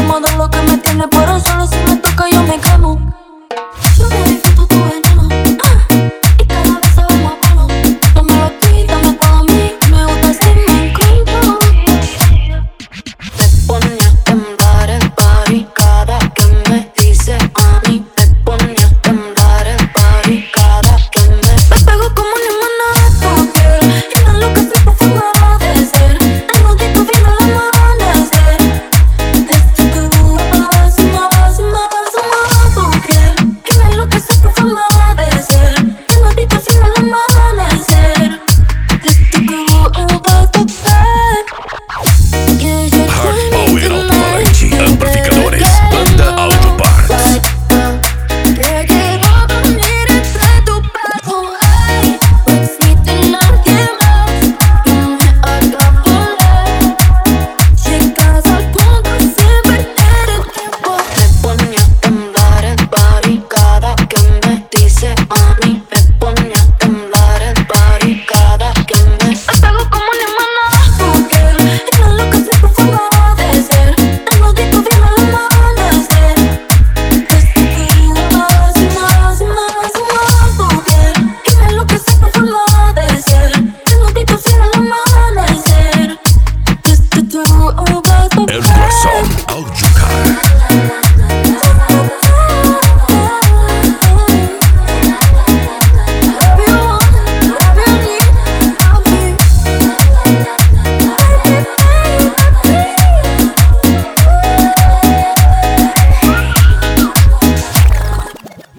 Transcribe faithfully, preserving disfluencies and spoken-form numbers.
modo lo que me tiene, pero solo si me toca yo me quemo. Yo que disfruto tu veneno, ah, y cada vez sabe más bueno. Dámelo a ti, dame todo a mí, me gusta si me inclino. Me pone a temblar el party cada que me dice a mí. Me pone a temblar el party cada que me Me pego como un imán a tu piel, y no lo que se por forma de ser. El nudito viene al amanecer. Desde que tú vas y más y más y más tu piel, y no lo que se por forma de ser. El nudito viene al amanecer. Desde que tú vas tu piel. Yeah, yeah, Hard yeah, Oil yeah, Orange Amplificadores, Banda Audio Parts. yeah, yeah, voy a venir entre tu pecho, hey. No existe nadie más que me haga volar. Llegas al punto sin perder el tiempo. Me pone a temblar el party cada que me dice a mí. Me pone a temblar el party cada que me Me pego como un imán a tu piel, y no lo que se por forma de ser. El nudito viene al amanecer. Desde que tú vas y más y más y más tu piel, y no lo que se por forma de ser. El nudito viene al amanecer. Desde que tú vas tu El piel. Guasón Audio